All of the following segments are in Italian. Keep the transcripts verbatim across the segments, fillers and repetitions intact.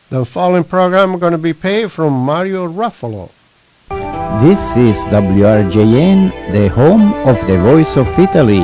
The following program going to be paid from Mario Ruffalo. This is W R J N, the home of the Voice of Italy.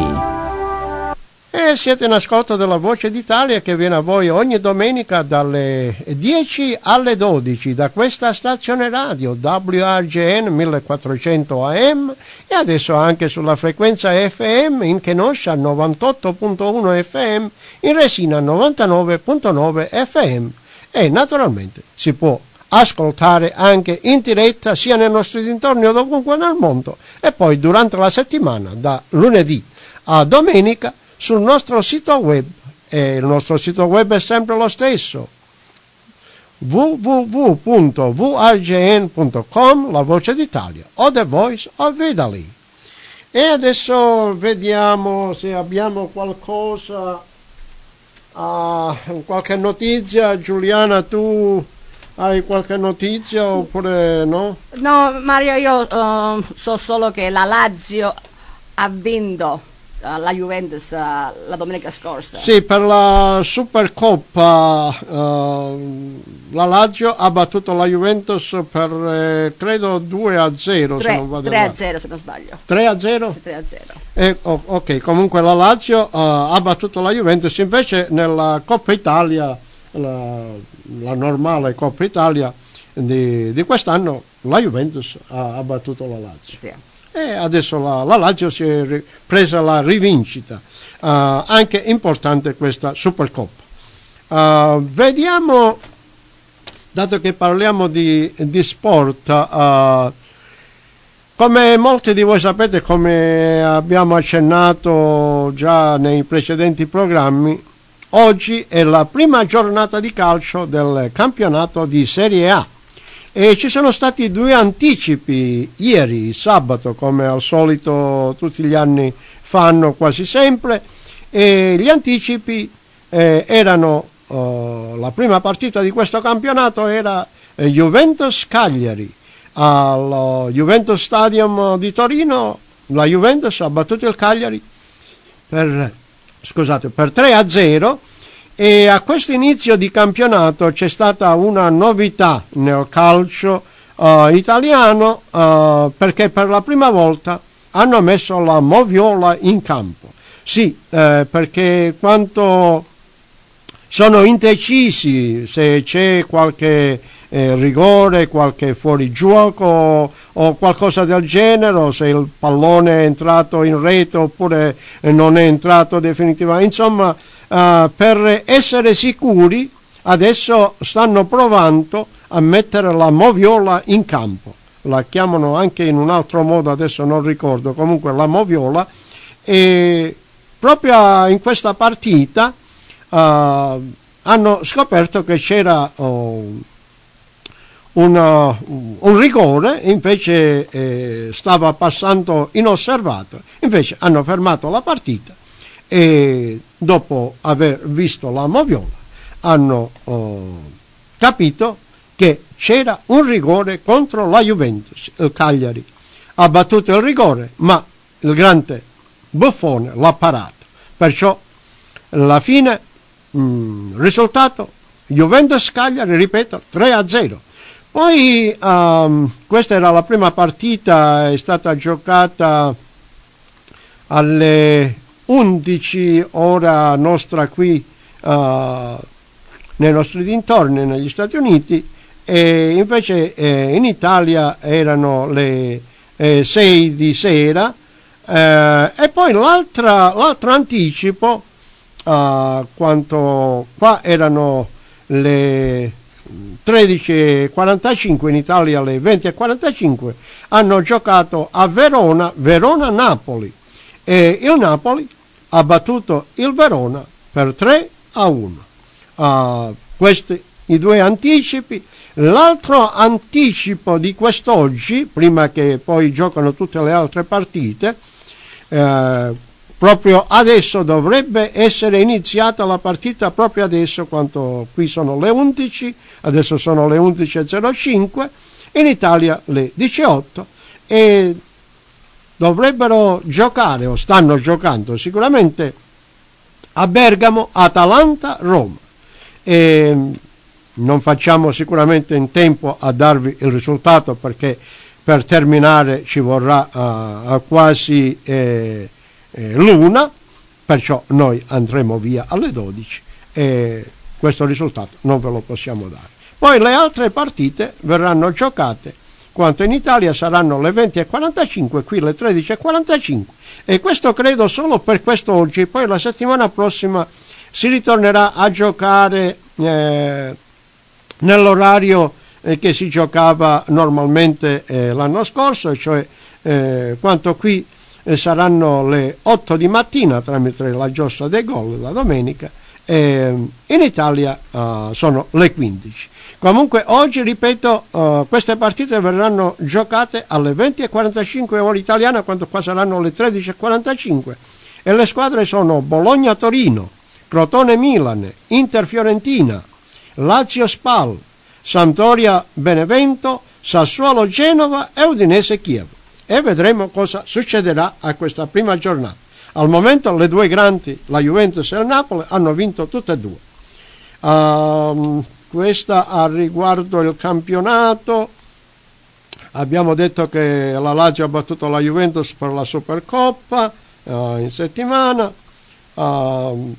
E siete in ascolto della Voce d'Italia che viene a voi ogni domenica dalle dieci alle dodici da questa stazione radio W R J N millequattrocento A M e adesso anche sulla frequenza F M in Kenosha novantotto virgola uno F M, in Resina novantanove virgola nove F M e naturalmente si può ascoltare anche in diretta sia nei nostri dintorni o dovunque nel mondo e poi durante la settimana da lunedì a domenica sul nostro sito web, e il nostro sito web è sempre lo stesso, w w w punto v r j n punto com, la voce d'Italia o The Voice of Italy. E adesso vediamo se abbiamo qualcosa, uh, qualche notizia. Giuliana, tu hai qualche notizia oppure no? No, Mario, io uh, so solo che la Lazio ha vinto la Juventus uh, la domenica scorsa. Sì, per la Supercoppa uh, la Lazio ha battuto la Juventus per eh, credo due a zero tre, se non vado tre a zero se non sbaglio. tre a zero? Sì, tre a zero. Eh, oh, ok, comunque la Lazio uh, ha battuto la Juventus, invece nella Coppa Italia, la, la normale Coppa Italia di, di quest'anno, la Juventus ha, ha battuto la Lazio. Sì. E adesso la, la Lazio si è presa la rivincita, uh, anche importante questa Supercoppa. Uh, vediamo, dato che parliamo di, di sport, uh, come molti di voi sapete, come abbiamo accennato già nei precedenti programmi, oggi è la prima giornata di calcio del campionato di Serie A. E ci sono stati due anticipi ieri, sabato, come al solito tutti gli anni fanno quasi sempre, e gli anticipi eh, erano, eh, la prima partita di questo campionato era eh, Juventus-Cagliari. Al Juventus Stadium di Torino la Juventus ha battuto il Cagliari per, scusate, per tre a zero. E a questo inizio di campionato c'è stata una novità nel calcio uh, italiano, uh, perché per la prima volta hanno messo la moviola in campo. Sì, eh, perché quanto sono indecisi se c'è qualche eh, rigore, qualche fuorigioco o qualcosa del genere, o se il pallone è entrato in rete oppure eh, non è entrato definitivamente. Insomma, Uh, per essere sicuri adesso stanno provando a mettere la moviola in campo, la chiamano anche in un altro modo, adesso non ricordo, comunque la moviola, e proprio in questa partita uh, hanno scoperto che c'era uh, una, un rigore, invece eh, stava passando inosservato, invece hanno fermato la partita e dopo aver visto la moviola hanno oh, capito che c'era un rigore contro la Juventus. Il Cagliari ha battuto il rigore, ma il grande Buffone l'ha parato, perciò alla fine mh, risultato Juventus-Cagliari, ripeto, tre a zero. Poi um, questa era la prima partita, è stata giocata alle undici ora nostra qui uh, nei nostri dintorni negli Stati Uniti, e invece eh, in Italia erano le eh, sei di sera, eh, e poi l'altra, l'altro anticipo, uh, quanto qua erano le tredici e quarantacinque, in Italia le venti e quarantacinque, hanno giocato a Verona, Verona-Napoli, e il Napoli ha battuto il Verona per tre a uno. Uh, questi i due anticipi. L'altro anticipo di quest'oggi, prima che poi giocano tutte le altre partite, eh, proprio adesso dovrebbe essere iniziata la partita, proprio adesso, quando qui sono le undici, adesso sono le undici e zero cinque, in Italia le diciotto, e dovrebbero giocare, o stanno giocando sicuramente, a Bergamo, Atalanta-Roma. E non facciamo sicuramente in tempo a darvi il risultato, perché per terminare ci vorrà uh, quasi eh, eh, l'una, perciò noi andremo via alle dodici e questo risultato non ve lo possiamo dare. Poi le altre partite verranno giocate, quanto in Italia saranno le venti e quarantacinque, qui le tredici e quarantacinque, e questo credo solo per quest'oggi. Poi la settimana prossima si ritornerà a giocare eh, nell'orario eh, che si giocava normalmente eh, l'anno scorso, cioè eh, quanto qui eh, saranno le otto di mattina tramite la giostra dei gol la domenica, e in Italia uh, sono le quindici. Comunque oggi, ripeto, uh, queste partite verranno giocate alle venti e quarantacinque ora italiana, quando qua saranno le tredici e quarantacinque, e le squadre sono Bologna-Torino, Crotone-Milan, Inter-Fiorentina, Lazio-Spal, Sampdoria-Benevento, Sassuolo-Genova e Udinese-Chievo, e vedremo cosa succederà a questa prima giornata. Al momento le due grandi, la Juventus e il Napoli, hanno vinto tutte e due. Uh, questa a riguardo il campionato, abbiamo detto che la Lazio ha battuto la Juventus per la Supercoppa uh, in settimana. Uh,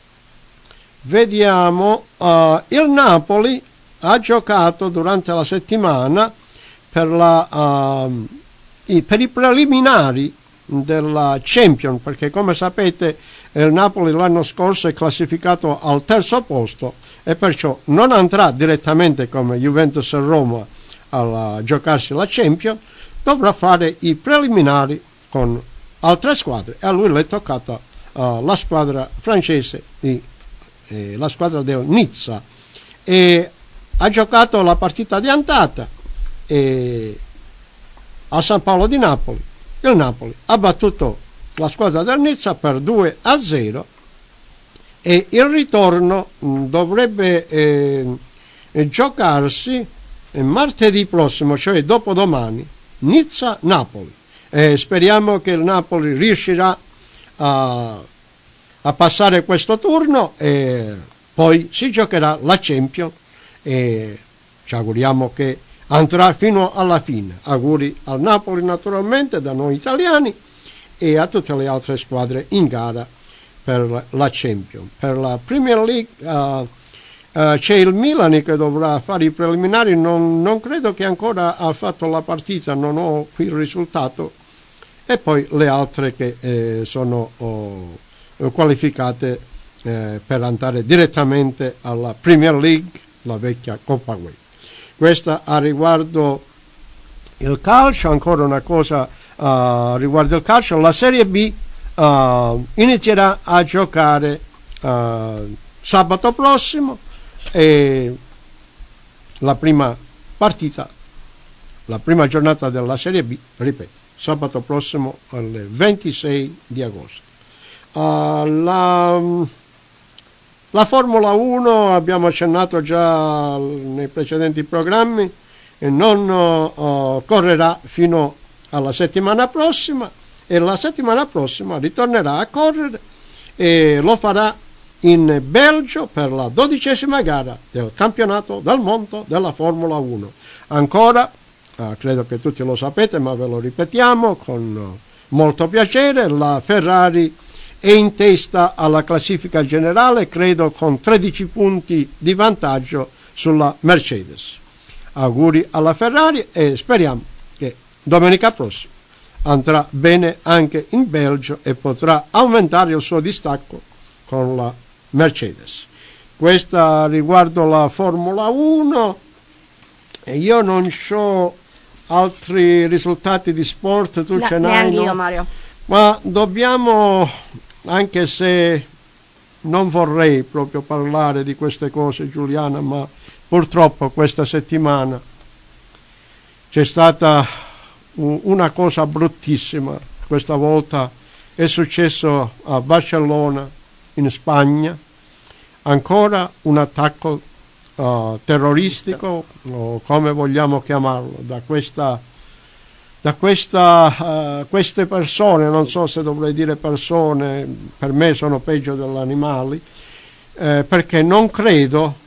vediamo, uh, il Napoli ha giocato durante la settimana per, la, uh, i, per i preliminari della Champions, perché come sapete il Napoli l'anno scorso è classificato al terzo posto e perciò non andrà direttamente come Juventus e Roma a giocarsi la Champions, dovrà fare i preliminari con altre squadre, e a lui le è toccata uh, la squadra francese, di, eh, la squadra del Nizza, e ha giocato la partita di andata e a San Paolo di Napoli. Il Napoli ha battuto la squadra del Nizza per due a zero, e il ritorno mh, dovrebbe eh, eh, giocarsi eh, martedì prossimo, cioè dopodomani, Nizza-Napoli. Eh, speriamo che il Napoli riuscirà a, a passare questo turno, e poi si giocherà la Champions e ci auguriamo che andrà fino alla fine. Auguri al Napoli naturalmente da noi italiani e a tutte le altre squadre in gara per la Champions. Per la Premier League uh, uh, c'è il Milan che dovrà fare i preliminari, non, non credo che ancora ha fatto la partita, non ho qui il risultato, e poi le altre che eh, sono oh, qualificate eh, per andare direttamente alla Premier League, la vecchia Coppa U E. Questa a riguardo il calcio. Ancora una cosa uh, riguardo il calcio, la Serie B uh, inizierà a giocare uh, sabato prossimo, e la prima partita, la prima giornata della Serie B, ripeto, sabato prossimo alle ventisei di agosto. Uh, la La Formula uno abbiamo accennato già nei precedenti programmi, e non uh, correrà fino alla settimana prossima, e la settimana prossima ritornerà a correre, e lo farà in Belgio per la dodicesima gara del campionato del mondo della Formula uno. Ancora, uh, credo che tutti lo sapete, ma ve lo ripetiamo con molto piacere, la Ferrari è in testa alla classifica generale, credo con tredici punti di vantaggio sulla Mercedes. Auguri alla Ferrari, e speriamo che domenica prossima andrà bene anche in Belgio e potrà aumentare il suo distacco con la Mercedes. Questa riguardo la Formula uno, e io non so altri risultati di sport, tu no, ce n'hai? Neanche no? io, Mario. Ma dobbiamo, anche se non vorrei proprio parlare di queste cose, Giuliana, ma purtroppo questa settimana c'è stata una cosa bruttissima. Questa volta è successo a Barcellona, in Spagna, ancora un attacco uh, terroristico, o come vogliamo chiamarlo, da questa da questa, uh, queste persone, non so se dovrei dire persone, per me sono peggio degli animali, eh, perché non credo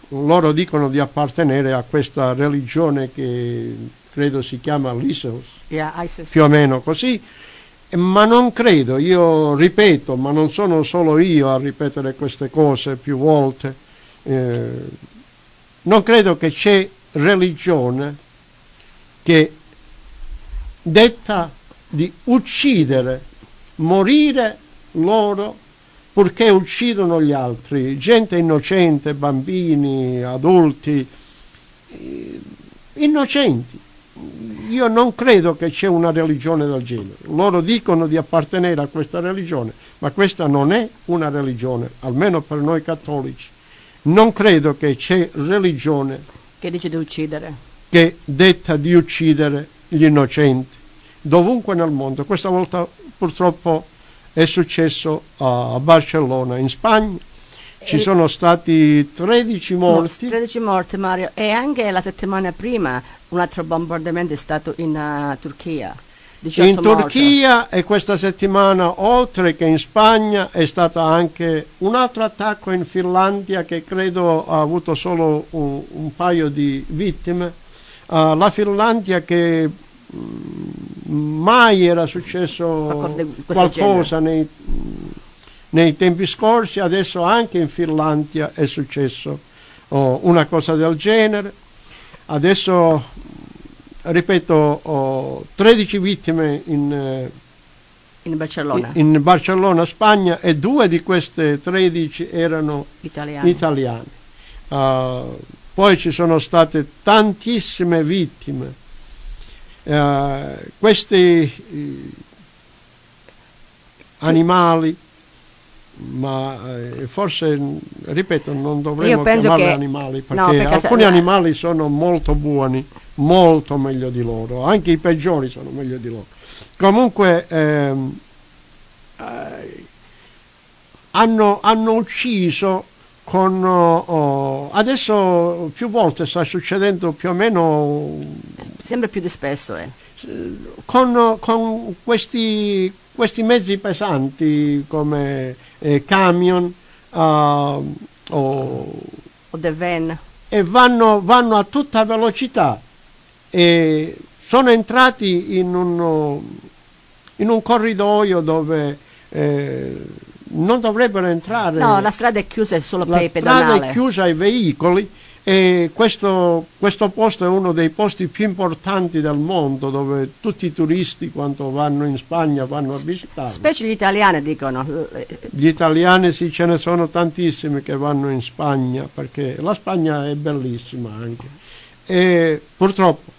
loro dicono di appartenere a questa religione che credo si chiama l'Isis, Yeah, ISIS. più o meno così, ma non credo, io ripeto, ma non sono solo io a ripetere queste cose più volte, eh, non credo che c'è religione che detta di uccidere, morire loro purché uccidono gli altri, gente innocente, bambini, adulti, eh, innocenti. Io non credo che c'è una religione del genere. Loro dicono di appartenere a questa religione, ma questa non è una religione, almeno per noi cattolici. Non credo che c'è religione Che dice di uccidere. che detta di uccidere gli innocenti dovunque nel mondo. Questa volta purtroppo è successo a Barcellona, in Spagna. Ci E- sono stati tredici morti. tredici morti, Mario. E anche la settimana prima un altro bombardamento è stato in uh, Turchia. diciotto In morti. Turchia, e questa settimana, oltre che in Spagna, è stato anche un altro attacco in Finlandia che credo ha avuto solo un, un paio di vittime. Uh, la Finlandia che mh, mai era successo Qualcosa di questo qualcosa nei, nei tempi scorsi, adesso anche in Finlandia è successo oh, una cosa del genere. Adesso, ripeto, ho tredici vittime in, eh, In Barcellona. in Barcellona, Spagna, e due di queste tredici erano Italiani. italiani. Uh, poi ci sono state tantissime vittime. Uh, questi eh, animali, ma eh, forse, ripeto, non dovremmo Io penso chiamarli che- animali, perché, no, perché se- alcuni animali sono molto buoni, molto meglio di loro, anche i peggiori sono meglio di loro. Comunque ehm, eh, hanno, hanno ucciso con oh, oh, adesso più volte sta succedendo più o meno Sempre più di spesso, eh. con, con questi, questi mezzi pesanti come eh, camion uh, o- O The Van. e vanno, vanno a tutta velocità e sono entrati in un, in un corridoio dove eh, non dovrebbero entrare. No, la strada è chiusa è solo La per i strada pedonali. è chiusa ai veicoli e questo, questo posto è uno dei posti più importanti del mondo, dove tutti i turisti quando vanno in Spagna vanno a visitarlo. Specie gli italiani dicono. Gli italiani sì, ce ne sono tantissimi che vanno in Spagna, perché la Spagna è bellissima anche. E purtroppo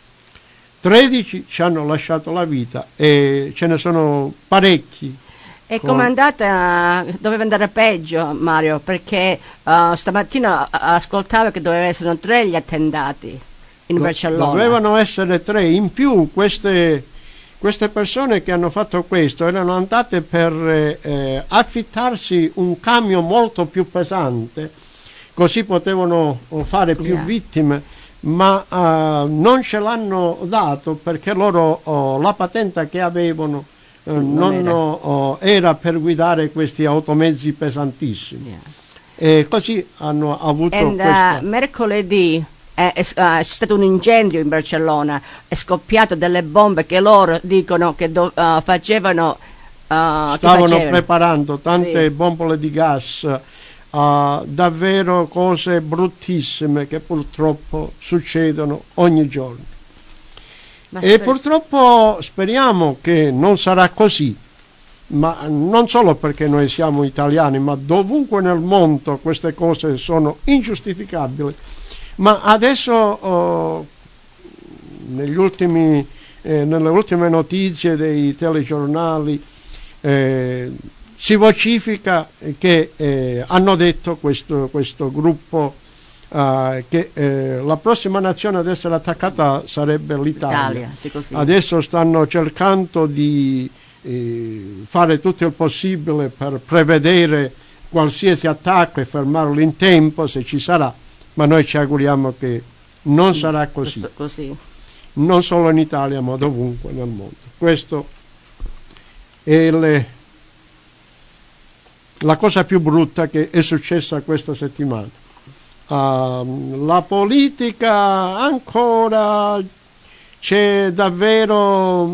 tredici ci hanno lasciato la vita e ce ne sono parecchi. E Con- come è andata? Doveva andare peggio, Mario, perché uh, stamattina ascoltavo che dovevano essere tre gli attentati in Do- Barcellona. Dovevano essere tre. In più queste, queste persone che hanno fatto questo erano andate per eh, eh, affittarsi un camion molto più pesante, così potevano oh, fare più Yeah. vittime, ma eh, non ce l'hanno dato perché loro oh, la patente che avevano eh, non era. oh, era per guidare questi automezzi pesantissimi. Yeah. E così hanno avuto And, questa... uh, mercoledì è, è, uh, c'è stato un incendio in Barcellona, è scoppiato delle bombe che loro dicono che do- uh, facevano, uh, che stavano facevano. preparando tante Sì. bombole di gas, uh, davvero cose bruttissime che purtroppo succedono ogni giorno. Ma E sper- purtroppo speriamo che non sarà così, ma non solo perché noi siamo italiani, ma dovunque nel mondo queste cose sono ingiustificabili. Ma adesso oh, negli ultimi, eh, nelle ultime notizie dei telegiornali eh, si vocifika che eh, hanno detto questo, questo gruppo eh, che eh, la prossima nazione ad essere attaccata sarebbe l'Italia. Italia, sì, così. Adesso stanno cercando di eh, fare tutto il possibile per prevedere qualsiasi attacco e fermarlo in tempo se ci sarà, ma noi ci auguriamo che non sarà così, Questo- così. non solo in Italia ma dovunque nel mondo. Questo è il- la cosa più brutta che è successa questa settimana. Uh, la politica ancora c'è davvero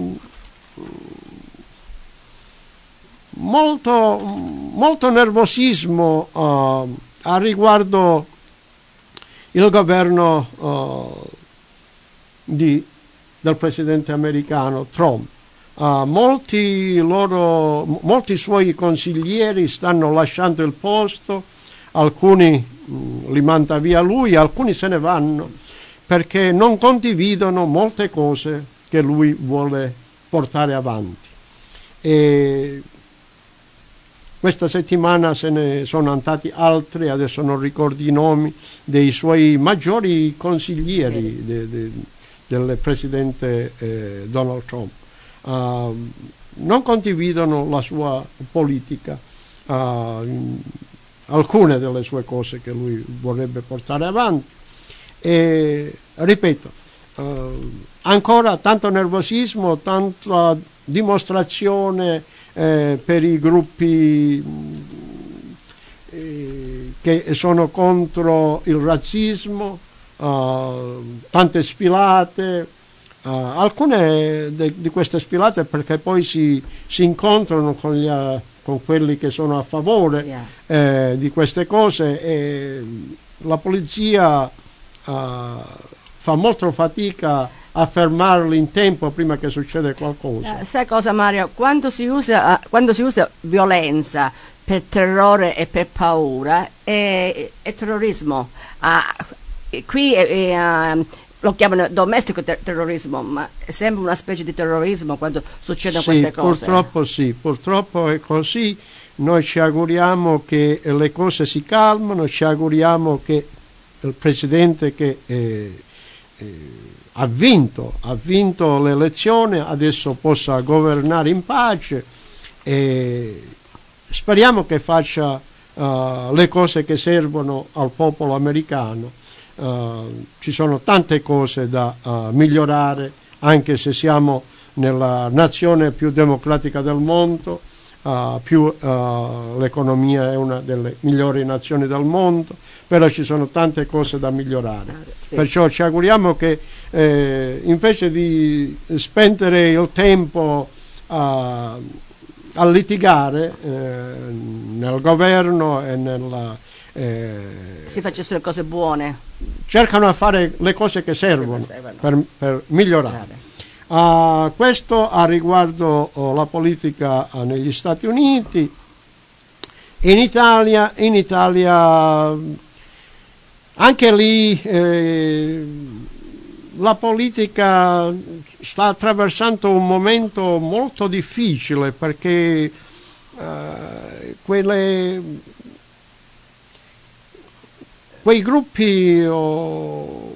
molto, molto nervosismo uh, a riguardo il governo uh, di, del presidente americano Trump. Uh, molti, loro, molti suoi consiglieri stanno lasciando il posto, alcuni mh, li manda via lui, alcuni se ne vanno perché non condividono molte cose che lui vuole portare avanti. E questa settimana se ne sono andati altri, adesso non ricordo i nomi, dei suoi maggiori consiglieri de, de, del presidente eh, Donald Trump. Uh, non condividono la sua politica, uh, alcune delle sue cose che lui vorrebbe portare avanti. E ripeto, uh, ancora tanto nervosismo, tanta dimostrazione Eh, per i gruppi eh, che sono contro il razzismo, uh, tante sfilate, uh, alcune de, di queste sfilate perché poi si, si incontrano con, gli, uh, con quelli che sono a favore yeah. eh, di queste cose e la polizia uh, fa molto fatica a fermarli in tempo prima che succeda qualcosa. Eh, sai cosa, Mario? Quando si usa, uh, quando si usa violenza per terrore e per paura è, è terrorismo. Uh, qui è, è, uh, lo chiamano domestico ter- terrorismo, ma è sempre una specie di terrorismo quando succedono sì, queste cose. Purtroppo sì, purtroppo è così. Noi ci auguriamo che le cose si calmano, ci auguriamo che il presidente che eh, eh, ha vinto, ha vinto l'elezione, adesso possa governare in pace e speriamo che faccia uh, le cose che servono al popolo americano. Uh, ci sono tante cose da uh, migliorare, anche se siamo nella nazione più democratica del mondo, uh, più uh, l'economia è una delle migliori nazioni del mondo, però ci sono tante cose da migliorare. Sì. Perciò ci auguriamo che eh, invece di spendere il tempo a, a litigare eh, nel governo e nella eh, si facessero cose buone, cercano a fare le cose che servono per, per migliorare. Uh, questo a riguardo oh, la politica uh, negli Stati Uniti. In Italia, in Italia anche lì eh, la politica sta attraversando un momento molto difficile perché eh, quelle, quei gruppi oh,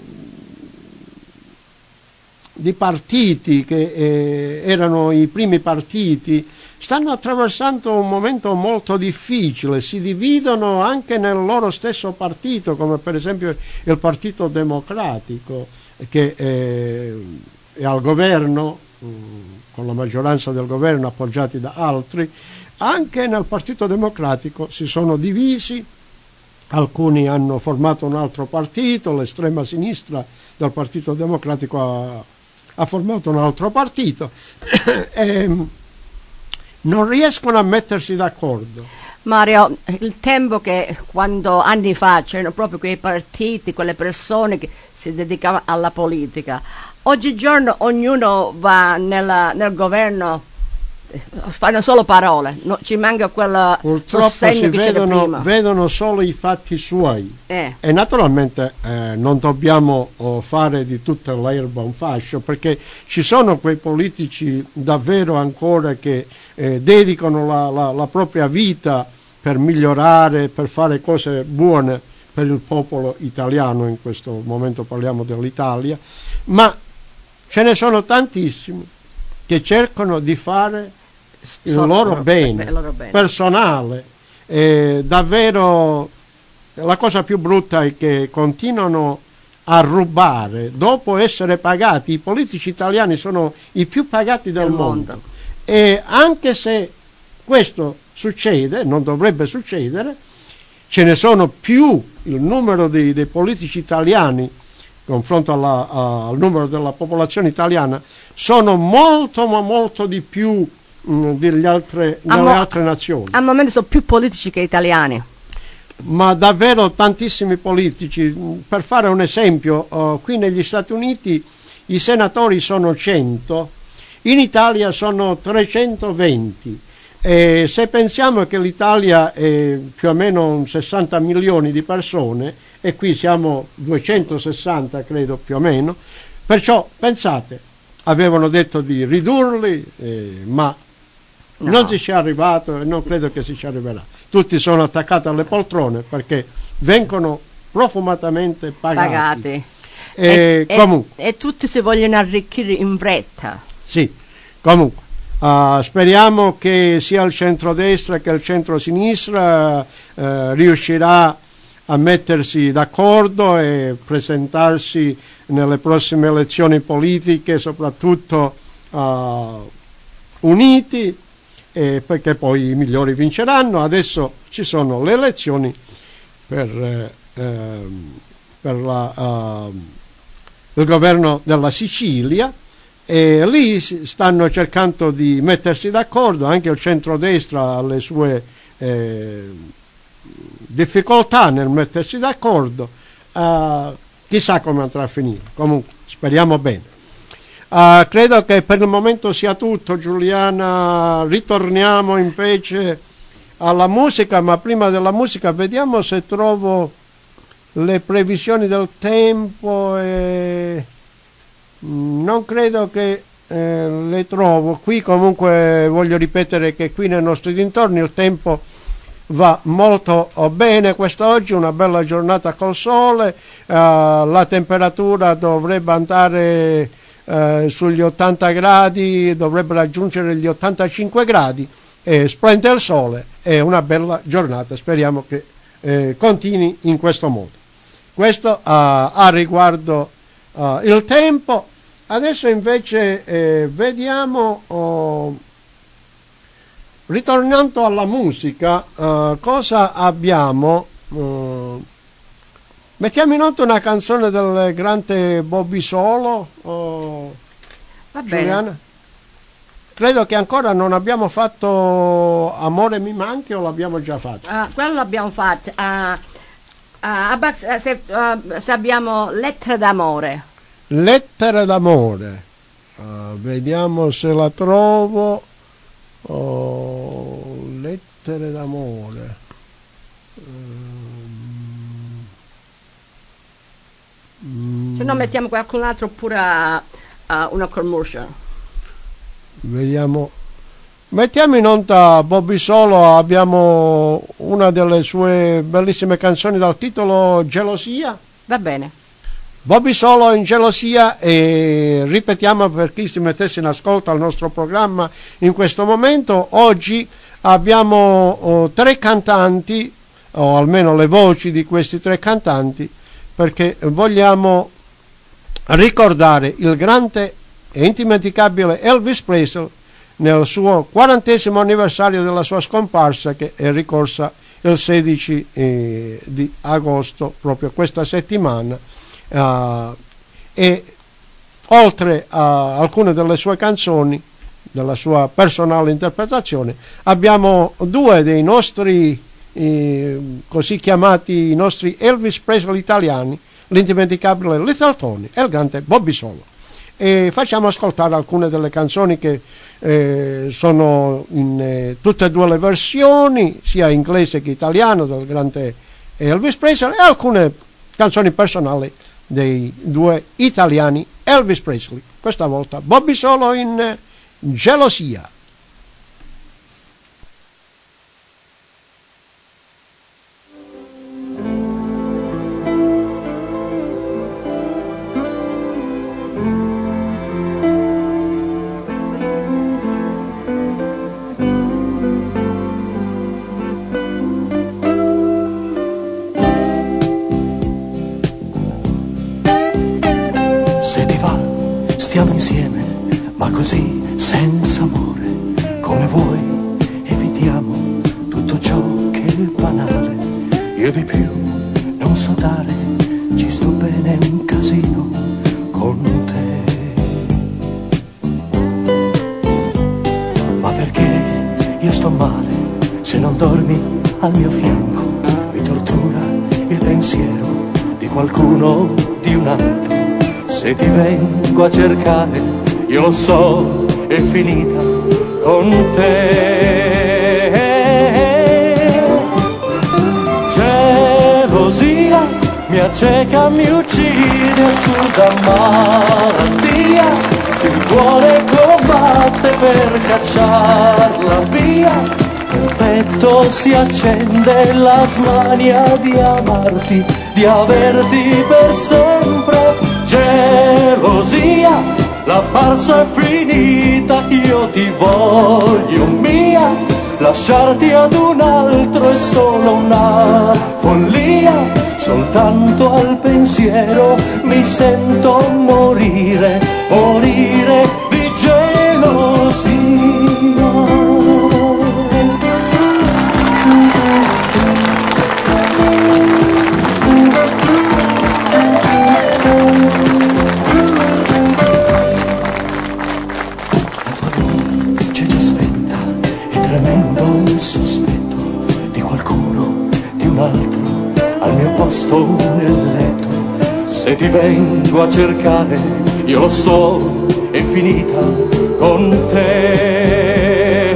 di partiti che eh, erano i primi partiti stanno attraversando un momento molto difficile, si dividono anche nel loro stesso partito, come per esempio il Partito Democratico che eh, è al governo, mh, con la maggioranza del governo appoggiati da altri. Anche nel Partito Democratico si sono divisi, alcuni hanno formato un altro partito, l'estrema sinistra del Partito Democratico ha, ha formato un altro partito e non riescono a mettersi d'accordo. Mario, il tempo che quando anni fa c'erano proprio quei partiti, quelle persone che si dedicavano alla politica, oggigiorno ognuno va nella, nel governo, fanno solo parole, no, ci manca quel purtroppo sostegno si che vedono, c'era prima. vedono solo i fatti suoi eh. e naturalmente eh, non dobbiamo oh, fare di tutta l'erba un fascio, perché ci sono quei politici davvero ancora che eh, dedicano la, la, la propria vita per migliorare, per fare cose buone per il popolo italiano. In questo momento parliamo dell'Italia, ma ce ne sono tantissimi che cercano di fare il Solo loro, loro bene, il loro bene personale. Eh, davvero la cosa più brutta è che continuano a rubare dopo essere pagati. I politici italiani sono i più pagati del, del mondo. mondo e anche se questo succede, non dovrebbe succedere, ce ne sono più, il numero dei, dei politici italiani in confronto alla, a, al numero della popolazione italiana sono molto ma molto di più mh, degli altre, delle mo- altre nazioni. Al momento sono più politici che italiani. Ma davvero tantissimi politici. Per fare un esempio, uh, qui negli Stati Uniti i senatori sono cento, in Italia sono trecentoventi. E se pensiamo che l'Italia è più o meno sessanta milioni di persone e qui siamo duecentosessanta credo più o meno, perciò pensate, avevano detto di ridurli, eh, ma no. Non si ci è arrivato e non credo che si ci arriverà. Tutti sono attaccati alle poltrone perché vengono profumatamente pagati. pagati. E, e, comunque, e, e tutti si vogliono arricchire in fretta. Sì, comunque. Uh, speriamo che sia il centrodestra che il centrosinistra uh, riuscirà a mettersi d'accordo e presentarsi nelle prossime elezioni politiche, soprattutto uh, uniti, eh, perché poi i migliori vinceranno. Adesso ci sono le elezioni per, eh, per la, uh, il governo della Sicilia. E lì stanno cercando di mettersi d'accordo, anche il centrodestra ha le sue eh, difficoltà nel mettersi d'accordo, uh, chissà come andrà a finire, comunque speriamo bene. Uh, credo che per il momento sia tutto, Giuliana. Ritorniamo invece alla musica, ma prima della musica vediamo se trovo le previsioni del tempo e... non credo che eh, le trovo qui. Comunque voglio ripetere che qui nei nostri dintorni il tempo va molto bene quest'oggi, una bella giornata col sole, eh, la temperatura dovrebbe andare eh, sugli ottanta gradi, dovrebbe raggiungere gli ottantacinque gradi, e splende il sole, è una bella giornata, speriamo che eh, continui in questo modo. Questo a, a riguardo Uh, il tempo. Adesso invece eh, vediamo, oh, ritornando alla musica, uh, cosa abbiamo. Uh, mettiamo in nota una canzone del grande Bobby Solo. Oh, Va bene. Giuliana? Credo che ancora non abbiamo fatto Amore mi manchi, o l'abbiamo già fatto? Uh, quello l'abbiamo fatto. Uh, uh, se, uh, se abbiamo Lettere d'amore. Lettere d'amore. Uh, vediamo se la trovo. Oh, lettere d'amore. Se no mettiamo qualcun altro oppure uh, una commercial. Vediamo. Mettiamo in onda Bobby Solo, abbiamo una delle sue bellissime canzoni dal titolo Gelosia. Va bene. Bobby Solo in Gelosia, e ripetiamo per chi si mettesse in ascolto al nostro programma in questo momento. Oggi abbiamo oh, tre cantanti, o almeno le voci di questi tre cantanti, perché vogliamo ricordare il grande e indimenticabile Elvis Presley nel suo quarantesimo anniversario della sua scomparsa, che è ricorsa il sedici eh, di agosto, proprio questa settimana. Uh, e oltre a alcune delle sue canzoni, della sua personale interpretazione, abbiamo due dei nostri eh, così chiamati i nostri Elvis Presley italiani, l'indimenticabile Little Tony e il grande Bobby Solo, e facciamo ascoltare alcune delle canzoni che eh, sono in eh, tutte e due le versioni, sia inglese che italiano, del grande Elvis Presley, e alcune canzoni personali dei due italiani Elvis Presley. Questa volta Bobby Solo in eh, Gelosia. Stiamo insieme, ma così senza amore, come vuoi evitiamo tutto ciò che è banale. io di più non so dare, ci sto bene un casino con te. Ma perché io sto male se non dormi al mio fianco? Mi tortura il pensiero di qualcuno, di un altro. Se ti vengo a cercare, io lo so, è finita con te. Gelosia mi acceca, mi uccide, assurda malattia. Il cuore combatte per cacciarla via. Nel petto si accende la smania di amarti, di averti per sempre. Gelosia, la farsa è finita, io ti voglio mia. Lasciarti ad un altro è solo una follia. Soltanto al pensiero mi sento morire, morire di gelosia. Il sospetto di qualcuno, di un altro al mio posto nel letto. Se ti vengo a cercare, io lo so, è finita con te.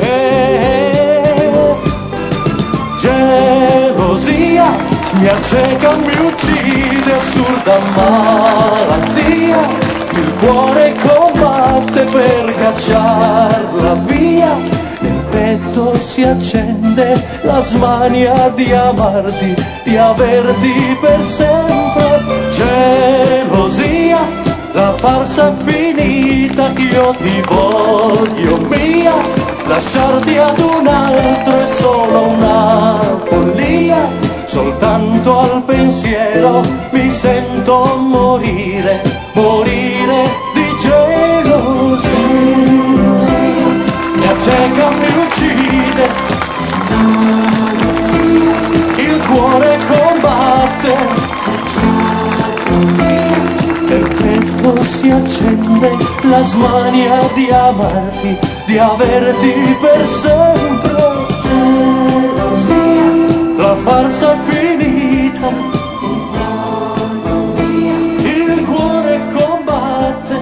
Gelosia mi acceca, mi uccide, assurda malattia. Il cuore combatte per cacciarla via. Petto si accende la smania di amarti, di averti per sempre. Gelosia, la farsa è finita, io ti voglio mia. Lasciarti ad un altro è solo una follia. Soltanto al pensiero mi sento morire, morire di gelosia. Mi acceca, mi uccide, il cuore combatte, nel petto si accende la smania di amarti, di averti per sempre. La farsa è finita, il cuore combatte.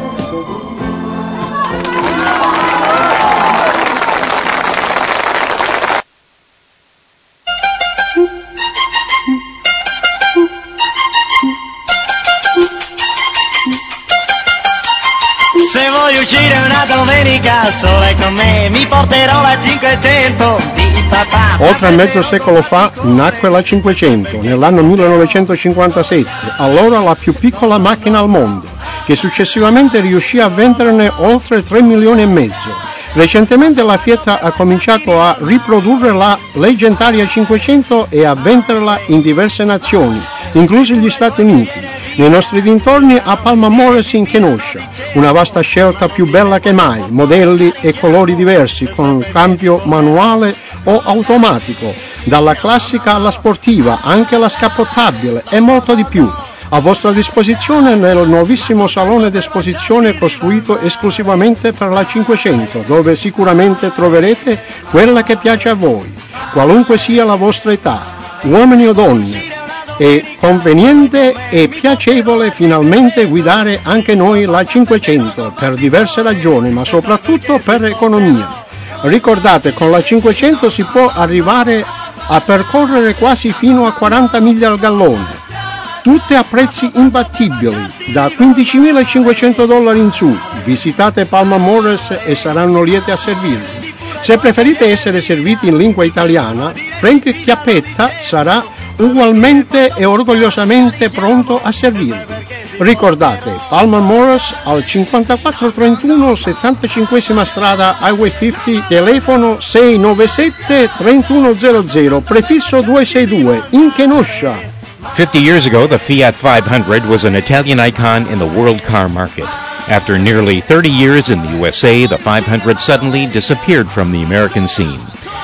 Se voglio uscire una domenica sole con me, mi porterò la cinquecento di papà. Oltre mezzo secolo fa nacque la cinquecento, nell'anno millenovecentocinquantasette, allora la più piccola macchina al mondo, che successivamente riuscì a venderne oltre tre milioni e mezzo. Recentemente la Fiat ha cominciato a riprodurre la leggendaria cinquecento e a venderla in diverse nazioni, inclusi gli Stati Uniti. Nei nostri dintorni a Palma Mores in Kenosha, una vasta scelta più bella che mai, modelli e colori diversi con cambio manuale o automatico, dalla classica alla sportiva, anche la scappottabile e molto di più. A vostra disposizione nel nuovissimo salone d'esposizione costruito esclusivamente per la cinquecento, dove sicuramente troverete quella che piace a voi, qualunque sia la vostra età, uomini o donne. È conveniente e piacevole finalmente guidare anche noi la cinquecento per diverse ragioni, ma soprattutto per economia. Ricordate, con la cinquecento si può arrivare a percorrere quasi fino a quaranta miglia al gallone, tutte a prezzi imbattibili, da quindicimilacinquecento dollari in su. Visitate Palma Mores e saranno lieti a servirvi. Se preferite essere serviti in lingua italiana, Frank Chiappetta sarà ugualmente e orgogliosamente pronto a servirvi. Ricordate, Palma Mores al cinquantaquattro trentuno settantacinquesima strada Highway cinquanta, telefono sei nove sette tre uno zero zero, prefisso duecentosesantadue, in Kenosha. Fifty years ago, the Fiat five hundred was an Italian icon in the world car market. After nearly thirty years in the U S A, the five hundred suddenly disappeared from the American scene.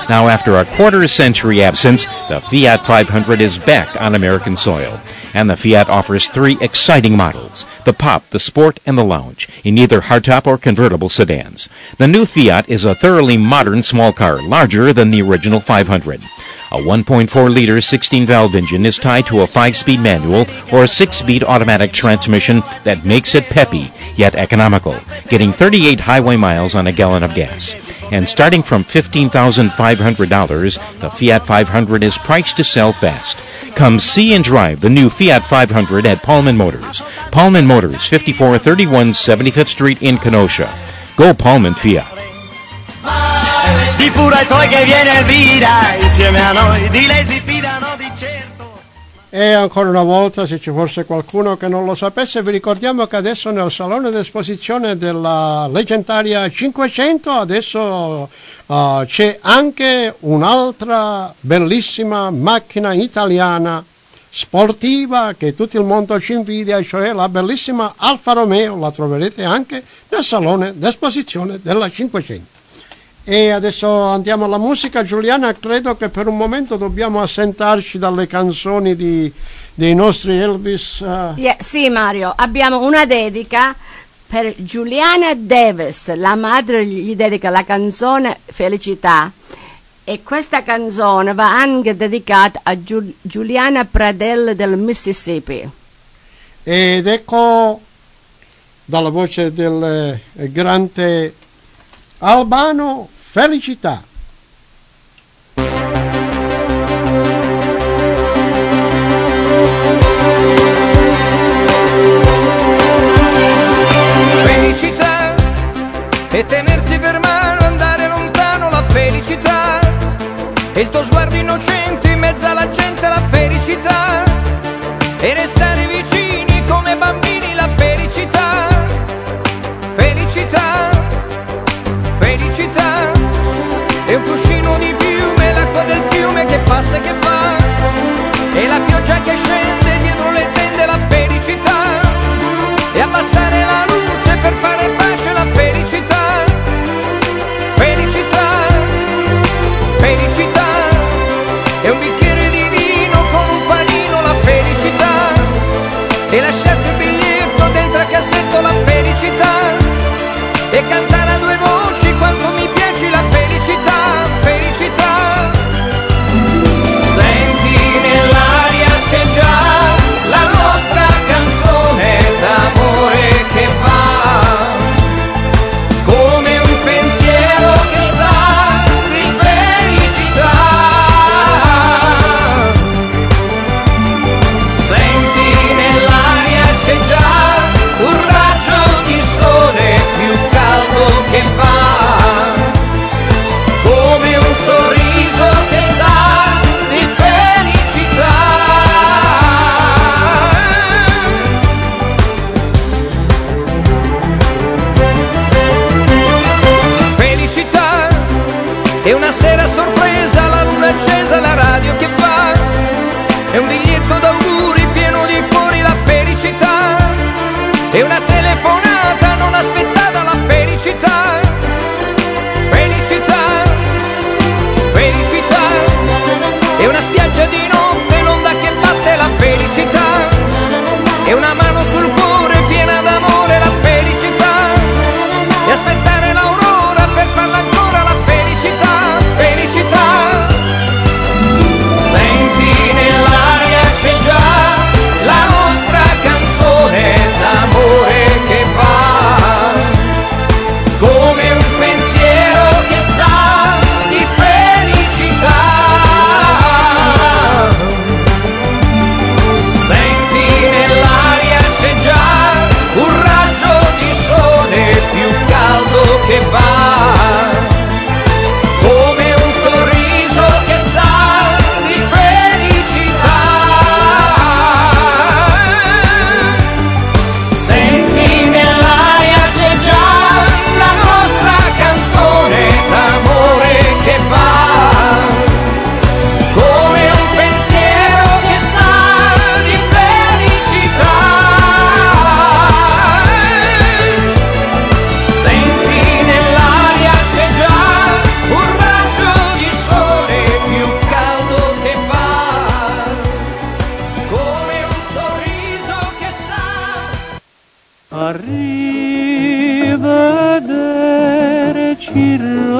Now, after a quarter century absence, the Fiat five hundred is back on American soil. And the Fiat offers three exciting models, the Pop, the Sport, and the Lounge, in either hardtop or convertible sedans. The new Fiat is a thoroughly modern small car, larger than the original five hundred. A one point four liter sixteen valve engine is tied to a five-speed manual or a six-speed automatic transmission that makes it peppy, yet economical, getting thirty-eight highway miles on a gallon of gas. And starting from fifteen thousand five hundred dollars, the Fiat five hundred is priced to sell fast. Come see and drive the new Fiat five hundred at Pullman Motors. Pullman Motors, fifty-four thirty-one seventy-fifth Street in Kenosha. Go Pullman Fiat. Di pure ai tuoi che viene Elvira, insieme a noi, di lei si fidano di certo. E ancora una volta, se ci fosse qualcuno che non lo sapesse, vi ricordiamo che adesso nel salone d'esposizione della leggendaria cinquecento adesso uh, c'è anche un'altra bellissima macchina italiana sportiva che tutto il mondo ci invidia, cioè la bellissima Alfa Romeo. La troverete anche nel salone d'esposizione della cinquecento. E adesso andiamo alla musica. Giuliana, credo che per un momento dobbiamo assentarci dalle canzoni di, dei nostri Elvis. Uh... Yeah, sì, Mario, abbiamo una dedica per Giuliana Davis. La madre gli dedica la canzone Felicità, e questa canzone va anche dedicata a Giul- Giuliana Pradell del Mississippi. Ed ecco, dalla voce del eh, grande Albano, Felicità. Felicità e tenersi per mano, andare lontano, la felicità e il tuo sguardo innocente in mezzo alla gente, la felicità e restare vicini come bambini, la felicità, felicità, felicità e un cuscino di piume, l'acqua del fiume che passa e che va e la pioggia che scende dietro le tende, la felicità e abbassare la luce per fare pace, la felicità, felicità, felicità e un bicchiere di vino con un panino, la felicità e lasciarti il biglietto dentro al cassetto, la felicità e cantare a due voci quanto mi piace, la felicità, felicità. Senti nell'aria c'è già la nostra canzone d'amore che va come un pensiero che sa di felicità. Senti nell'aria c'è già un raggio di sole più caldo che va come un sorriso che sa di felicità. Felicità è una sera sorpresa, la luna accesa, la radio che va, è un biglietto d'auguri pieno di cuori, la felicità è una telefonata non aspettata, la felicità, felicità, felicità è una spiaggia di notte, l'onda che batte, la felicità è una mano sul cuore piena d'amore, la felicità e aspettare l'aurora per farla ancora, la felicità, felicità. Senti nell'aria c'è già la nostra canzone d'amore che va come Arrivederci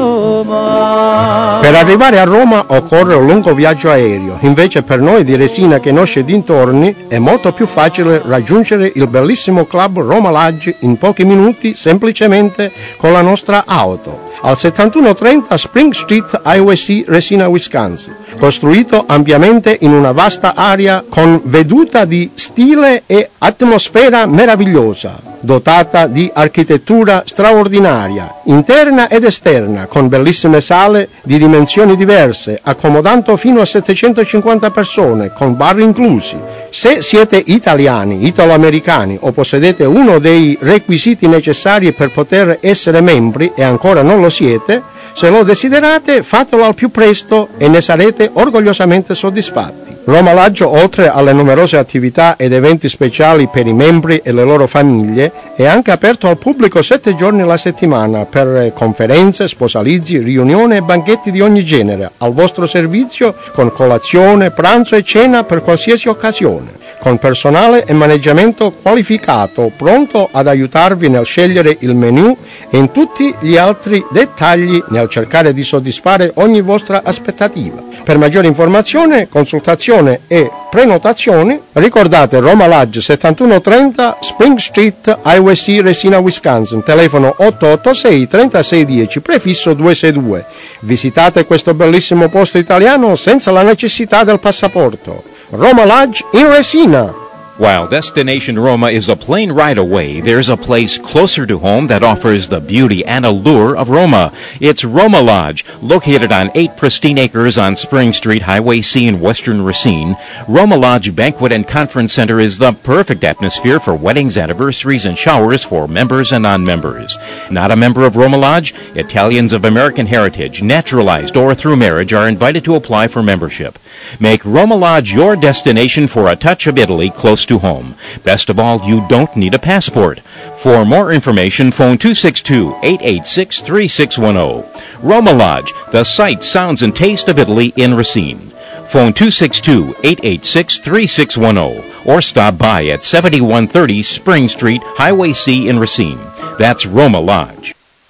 Roma. Per arrivare a Roma occorre un lungo viaggio aereo, invece per noi di Resina che nosce dintorni è molto più facile raggiungere il bellissimo club Roma Lodge in pochi minuti semplicemente con la nostra auto. Al settantuno trenta Spring Street, Highway C, Resina, Wisconsin, costruito ampiamente in una vasta area con veduta di stile e atmosfera meravigliosa, dotata di architettura straordinaria, interna ed esterna, con bellissime sale di dimensioni diverse, accomodando fino a settecentocinquanta persone, con bar inclusi. Se siete italiani, italo-americani o possedete uno dei requisiti necessari per poter essere membri e ancora non lo siete, se lo desiderate fatelo al più presto e ne sarete orgogliosamente soddisfatti. Roma Lodge, oltre alle numerose attività ed eventi speciali per i membri e le loro famiglie, è anche aperto al pubblico sette giorni alla settimana per conferenze, sposalizi, riunioni e banchetti di ogni genere, al vostro servizio con colazione, pranzo e cena per qualsiasi occasione, con personale e maneggiamento qualificato, pronto ad aiutarvi nel scegliere il menù e in tutti gli altri dettagli nel cercare di soddisfare ogni vostra aspettativa. Per maggiore informazione, consultazione e prenotazioni, ricordate Roma Lodge settantuno trenta Spring Street, Highway C, Resina, Wisconsin, telefono otto otto sei trentasei dieci, prefisso duecentosessantadue. Visitate questo bellissimo posto italiano senza la necessità del passaporto. Roma Lodge in Resina. While Destination Roma is a plane ride away, there's a place closer to home that offers the beauty and allure of Roma. It's Roma Lodge, located on eight pristine acres on Spring Street, Highway C in western Racine. Roma Lodge Banquet and Conference Center is the perfect atmosphere for weddings, anniversaries, and showers for members and non-members. Not a member of Roma Lodge? Italians of American heritage, naturalized or through marriage, are invited to apply for membership. Make Roma Lodge your destination for a touch of Italy close to home. Best of all, you don't need a passport. For more information, phone two six two, eight eight six, three six one zero. Roma Lodge, the sight, sounds, and taste of Italy in Racine. Phone two six two, eight eight six, three six one zero or stop by at seventy-one thirty Spring Street, Highway C in Racine. That's Roma Lodge.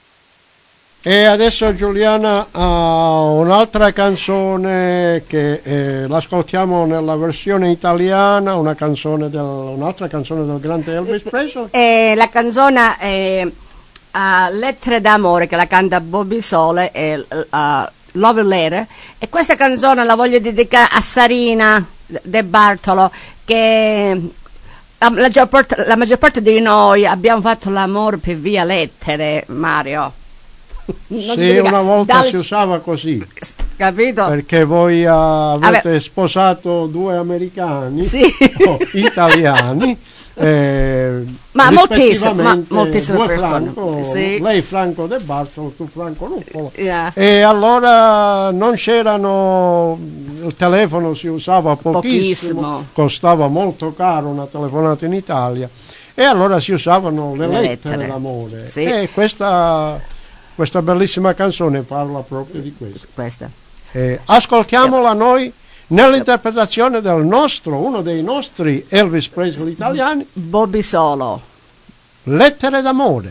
E adesso Giuliana ha un'altra canzone che eh, l'ascoltiamo nella versione italiana, una canzone del, un'altra canzone del grande Elvis Presley. Eh, la canzone è uh, Lettere d'amore, che la canta Bobby Sole, e uh, Love Letter, e questa canzone la voglio dedicare a Sarina De Bartolo, che la maggior parte, la maggior parte di noi abbiamo fatto l'amore per via lettere, Mario. Non sì, una volta dal... si usava così, capito? Perché voi uh, avete Vabbè. sposato due americani, sì. o italiani, eh, ma moltissime, ma moltissime persone. Franco, sì. Lei Franco De Bartolo, tu Franco Ruffolo. Yeah. E allora non c'erano, il telefono si usava pochissimo, pochissimo, costava molto caro una telefonata in Italia, e allora si usavano le, le lettere, lettere d'amore. Sì. E questa Questa bellissima canzone parla proprio di questo. Questa. Eh, ascoltiamola noi nell'interpretazione del nostro, uno dei nostri Elvis Presley italiani, Bobby Solo. Lettere d'amore.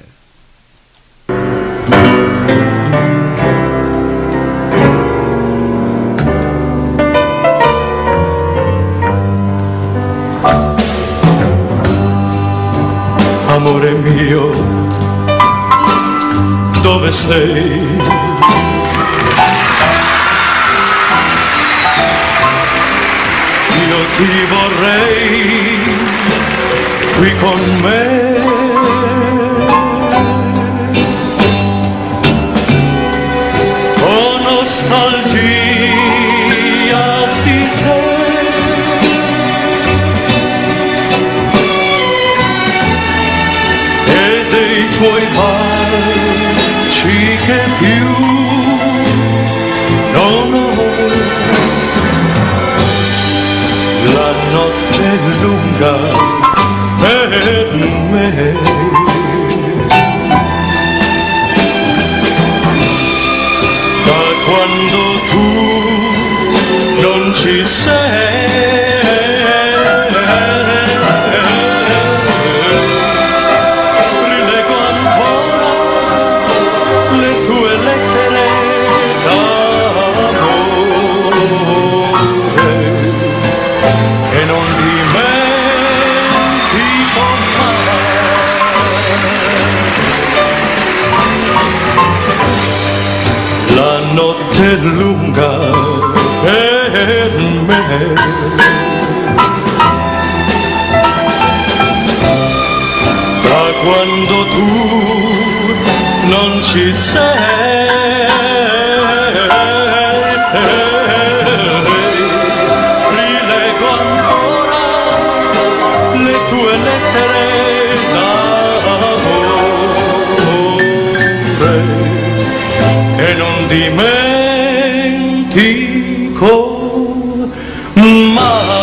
Amore mio, dove sei? Io ti vorrei qui con me. Con nostalgia di te. E dei tuoi baci che più non ho. La notte è lunga per me. Da quando tu non ci sei. quando tu non ci sei. Rilego ancora le tue lettere d'amore e non dimentico mai.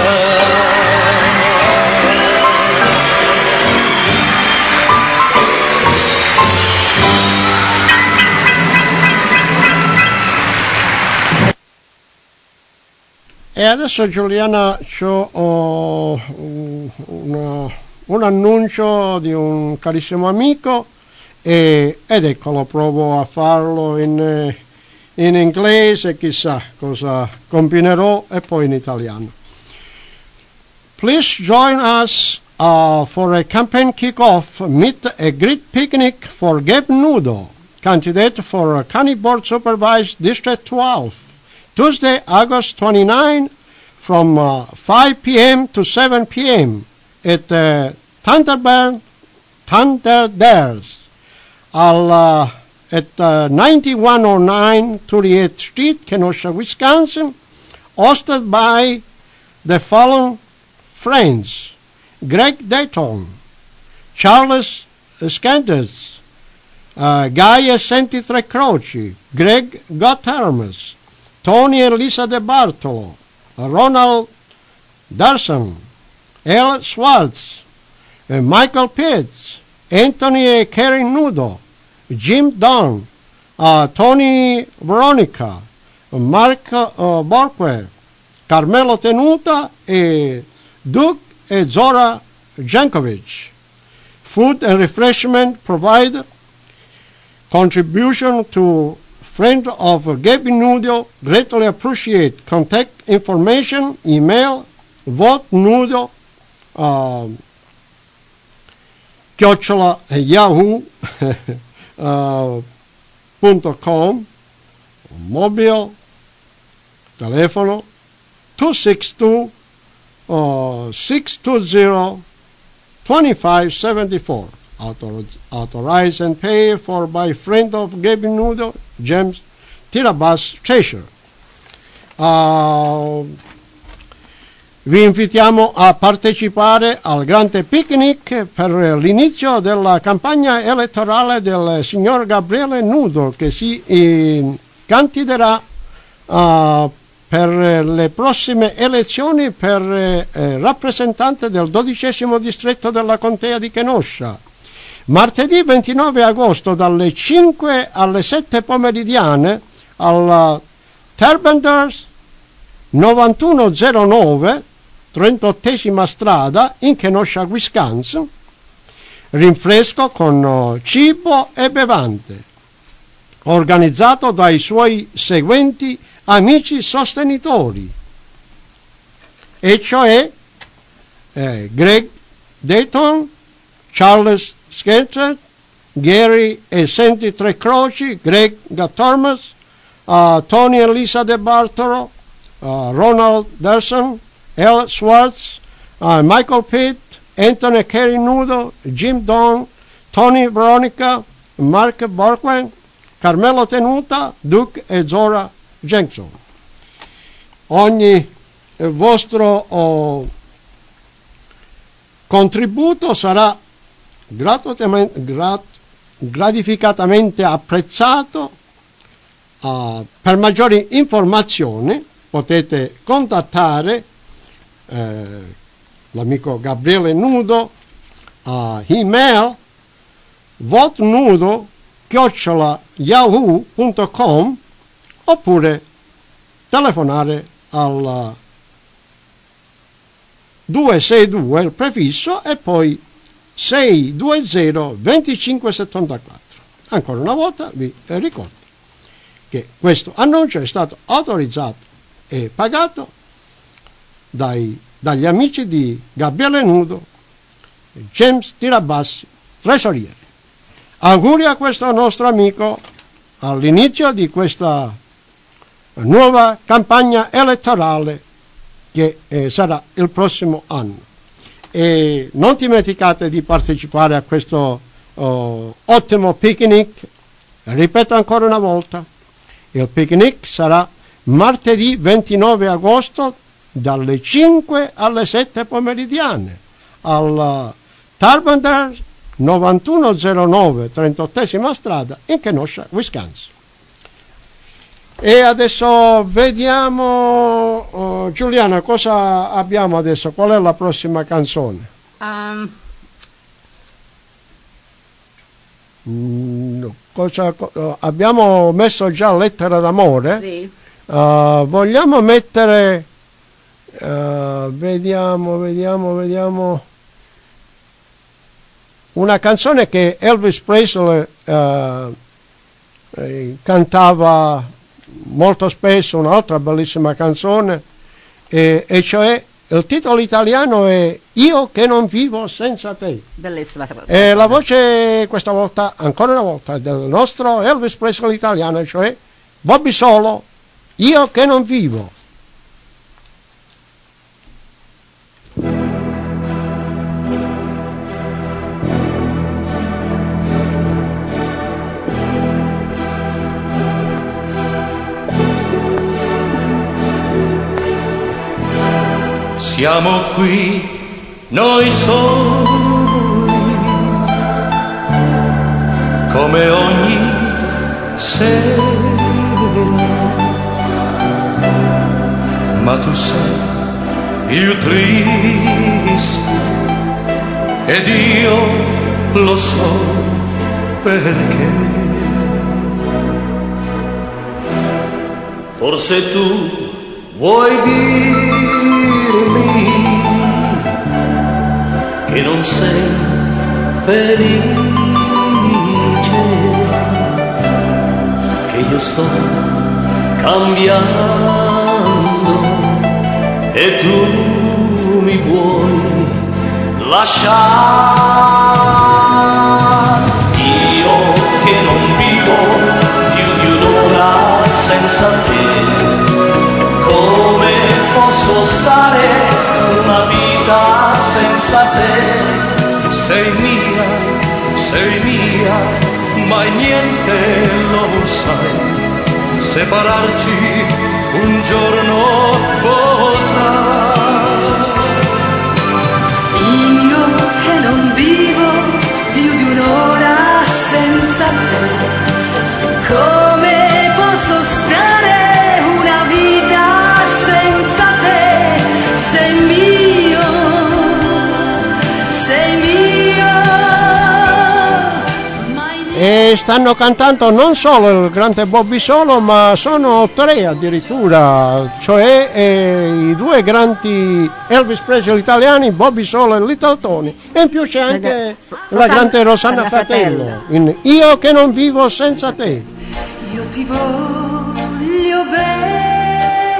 E adesso Giuliana c'ho oh, una, un annuncio di un carissimo amico e, ed eccolo, provo a farlo in, in inglese, chissà cosa combinerò, e poi in italiano. Please join us uh, for a campaign kick-off, meet a great picnic for Gabe Nudo, candidate for County Board Supervised District twelve. Tuesday, August twenty-ninth, from uh, five p.m. to seven p.m. at uh, Thunderbird, Thunderdares al, uh, at uh, ninety-one oh nine thirty-eighth Street, Kenosha, Wisconsin, hosted by the following friends: Greg Dayton, Charles Scanders, uh, Guy Assenti Tre Croci, Greg Gottermes, Tony e Lisa De Bartolo, Ronald Darson, L. Schwartz, uh, Michael Pitts, Anthony e Karen Nudo, Jim Dunn, uh, Tony Veronica, Mark uh, Borque, Carmelo Tenuta e Doug e Zora Jankovic. Food and refreshment provided. Contribution to Friend of Gabe Nudo, greatly appreciate. Contact information, email, vote nudo, uh, chiocciola yahoo uh, punto com, mobile, telefono two six two, six two zero, two five seven four. Author, authorized and paid for by friend of Gabe Nudo, James Tirabas Treasure. Uh, vi invitiamo a partecipare al grande picnic per l'inizio della campagna elettorale del signor Gabriele Nudo, che si eh, candiderà uh, per le prossime elezioni per eh, rappresentante del dodicesimo distretto della contea di Kenosha. Martedì ventinove agosto dalle cinque alle sette pomeridiane al Terbenders novantuno zero nove, trentottesima strada in Kenosha, Wisconsin. Rinfresco con cibo e bevande, organizzato dai suoi seguenti amici sostenitori, e cioè eh, Greg Dayton, Charles Sketcher, Gary Assenti Tre Croci, Greg Gottermes, uh, Tony e Lisa De Bartolo, uh, Ronald Derson, L. Schwartz, uh, Michael Pitt, Anthony Kerry Nudo, Jim Don, Tony Veronica, Mark Borquen, Carmelo Tenuta, Duke e Zora Jackson. Ogni eh, vostro oh, contributo sarà Grat- gratificatamente apprezzato. Uh, per maggiori informazioni potete contattare eh, l'amico Gabriele Nudo a email votenudo chiocciola yahoo punto com oppure telefonare al due sei due il prefisso e poi sei due zero due cinque sette quattro. Ancora una volta vi ricordo che questo annuncio è stato autorizzato e pagato dai, dagli amici di Gabriele Nudo, James Tirabassi, Tresoriere. Auguri a questo nostro amico all'inizio di questa nuova campagna elettorale che eh, sarà il prossimo anno. e non dimenticate di partecipare a questo oh, ottimo picnic. Ripeto ancora una volta, il picnic sarà martedì ventinove agosto dalle cinque alle sette pomeridiane al Tarbender novantuno zero nove, trentottesima strada in Kenosha, Wisconsin. E adesso vediamo, uh, Giuliana, cosa abbiamo adesso? Qual è la prossima canzone? Um, Mm, cosa, uh, abbiamo messo già Lettera d'amore. sì. Uh, vogliamo mettere, uh, vediamo, vediamo, vediamo, una canzone che Elvis Presley uh, eh, cantava molto spesso, un'altra bellissima canzone, e, e cioè il titolo italiano è Io che non vivo senza te. Bellissima. E la voce questa volta, ancora una volta, del nostro Elvis Presley italiano, cioè Bobby Solo, Io che non vivo. Siamo qui noi soli, come ogni sera, ma tu sei più triste ed io lo so perché. Forse tu vuoi dirmi che non sei felice, che io sto cambiando e tu mi vuoi lasciare. Io che non vivo più di un'ora senza te, come posso stare una vita senza te? Sei mia, sei mia, mai niente lo sai, separarci un giorno potrà. Io che non vivo più di un'ora senza te, come posso stare una vita senza te? Sei mio, sei mio. E stanno cantando non solo il grande Bobby Solo, ma sono tre addirittura, cioè eh, i due grandi Elvis Presley italiani, Bobby Solo e Little Tony, e in più c'è anche Rosanna, la grande Rosanna Rosanna Fratello, Fratello. in Io che non vivo senza te. Io ti voglio bene,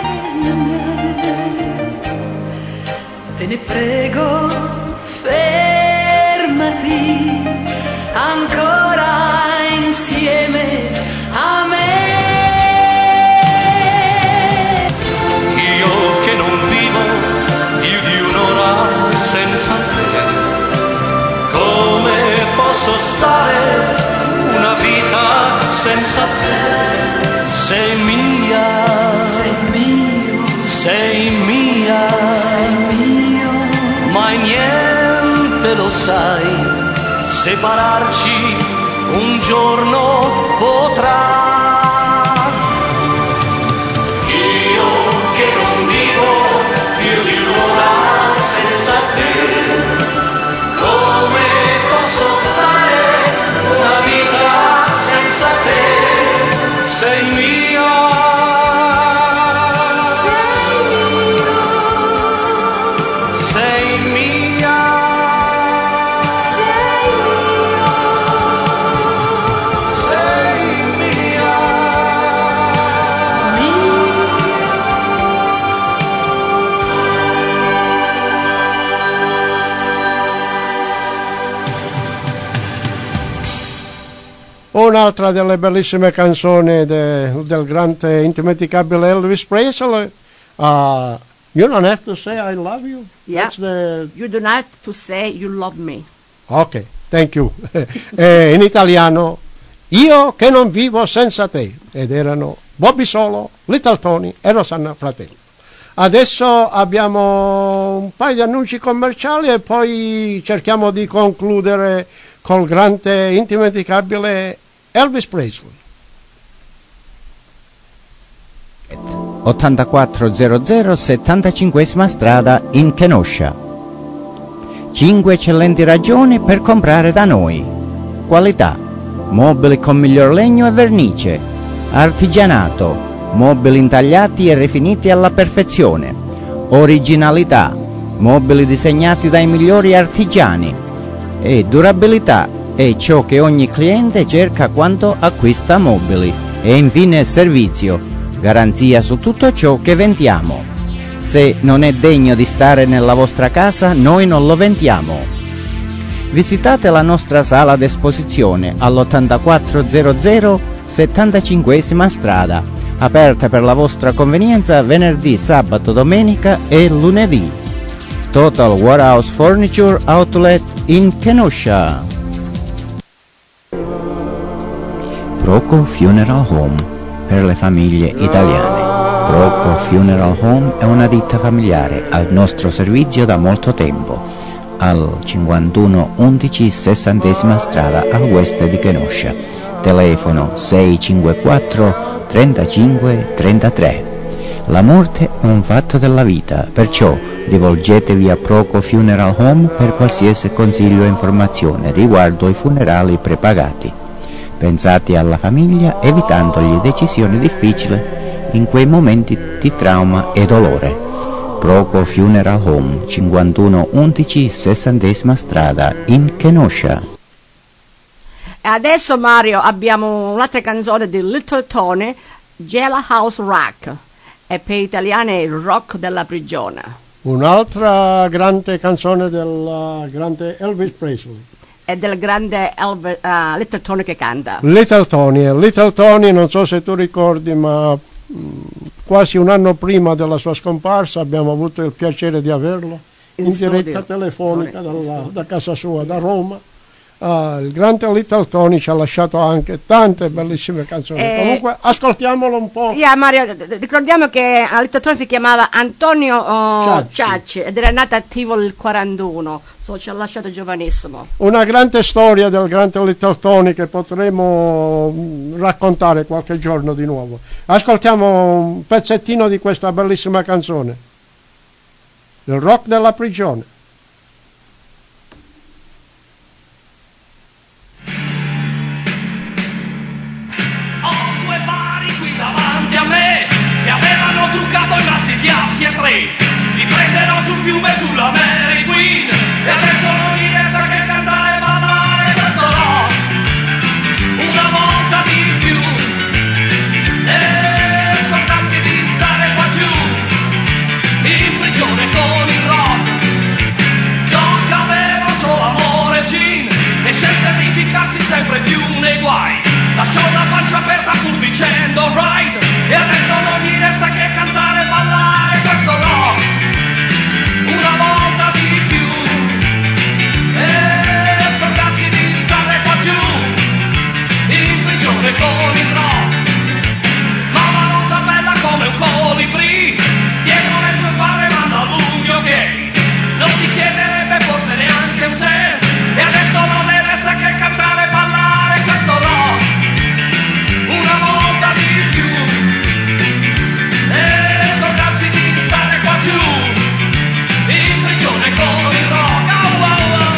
te ne prego, fermati ancora insieme a me. Io che non vivo più di un'ora senza te, come posso stare una vita senza te? Sei mia, Sei mio, sei mia, sei mio. mai niente lo sai, separarci un giorno potrà. Io che non vivo più di un'ora senza te, come posso stare una vita senza te? Sei mia, Sei mio, sei mia, sei mio. sei mia. Un'altra delle bellissime canzoni de- del grande indimenticabile Elvis Presley, uh, You don't have to say I love you. Yeah. That's the... You do not to say you love me. Ok, thank you. eh, in italiano, io che non vivo senza te. Ed erano Bobby Solo, Little Tony e Rosanna Fratello. Adesso abbiamo un paio di annunci commerciali e poi cerchiamo di concludere col grande indimenticabile Elvis Presley. ottantaquattrocento settantacinquesima strada in Kenosha. Cinque eccellenti ragioni per comprare da noi. Qualità: mobili con miglior legno e vernice. Artigianato: mobili intagliati e rifiniti alla perfezione. Originalità: mobili disegnati dai migliori artigiani. E durabilità: è ciò che ogni cliente cerca quando acquista mobili. E infine servizio: garanzia su tutto ciò che vendiamo. Se non è degno di stare nella vostra casa, noi non lo vendiamo. Visitate la nostra sala d'esposizione all'ottantaquattrocento settantacinquesima strada, aperta per la vostra convenienza venerdì, sabato, domenica e lunedì. Total Warehouse Furniture Outlet in Kenosha. Proco Funeral Home per le famiglie italiane. Proco Funeral Home è una ditta familiare al nostro servizio da molto tempo, al cinquantuno undici sessantesima strada al west di Kenosha. Telefono sei cinque quattro trentacinque trentatré. La morte è un fatto della vita, perciò rivolgetevi a Proco Funeral Home per qualsiasi consiglio e informazione riguardo i funerali prepagati. Pensate alla famiglia evitandogli decisioni difficili in quei momenti di trauma e dolore. Proco Funeral Home, cinquantuno undici sessantesima strada in Kenosha. E adesso, Mario, abbiamo un'altra canzone di Little Tony, Jailhouse Rock, e per gli italiani è il rock della prigione. Un'altra grande canzone del grande Elvis Presley. È del grande Elvis, uh, Little Tony che canta. Little Tony, Little Tony, non so se tu ricordi, ma mh, quasi un anno prima della sua scomparsa abbiamo avuto il piacere di averlo in, in diretta telefonica dalla, da casa sua, da Roma. Uh, il grande Little Tony ci ha lasciato anche tante bellissime canzoni. Eh, Comunque ascoltiamolo un po'. Yeah, Mario, ricordiamo che uh, Little Tony si chiamava Antonio uh, Ciacci. Ciacci ed era nato attivo nel quarantuno, so, ci ha lasciato giovanissimo. Una grande storia del grande Little Tony che potremo mh, raccontare qualche giorno di nuovo. Ascoltiamo un pezzettino di questa bellissima canzone, il rock della prigione. A me che avevano truccato i razzi di assi e tre, li presero sul fiume sulla Mary Queen e adesso non mi resta che cantare e ballare questo rock una volta di più e scordarsi di stare qua giù in prigione con il rock. Doc aveva solo amore e gin e scelse di ficcarsi sempre più nei guai, lasciò la pancia aperta pur dicendo right. E adesso non mi resta che cantare e ballare questo rock una volta di più e scordarsi di stare qua giù in prigione con il rock. Mamma rosa bella come un colibrì, dietro le sue sbarre manda l'unghio gay, non ti chiederebbe forse neanche un senso. E adesso non le resta che cantare e ballare questo rock una volta di più e scordarsi di stare qua giù in prigione con il rock. Oh, oh, oh.